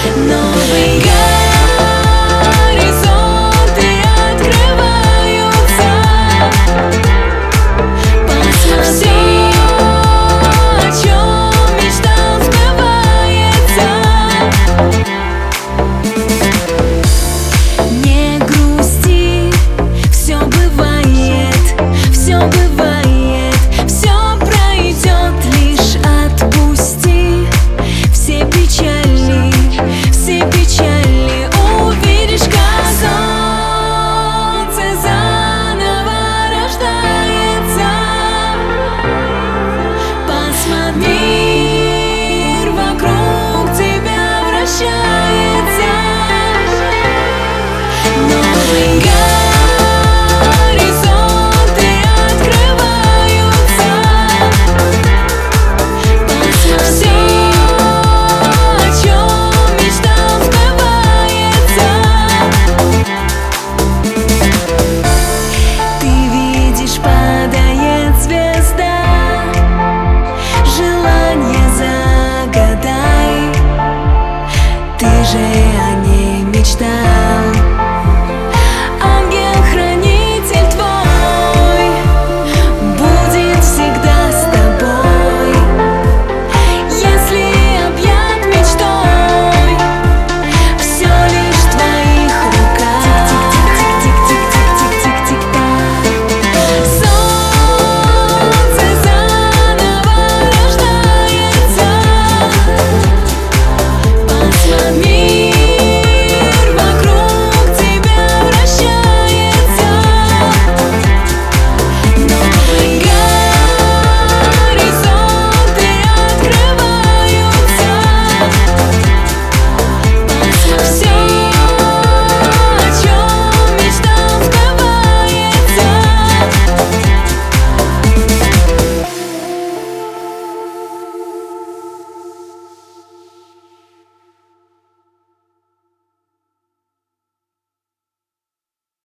Новый горизонты открываются. Посмотри, о чем мечтал, сбывается. Не грусти, все бывает, все бывает, все пройдет, лишь отпусти все печали, все печали. Увидишь, как солнце заново рождается. Посмотри, мир вокруг тебя вращается. Новый горизонты открываются. Посмотри, о чем мечтал, сбывается. Ты видишь, падает звезда, желание загадай, ты же о ней мечтай.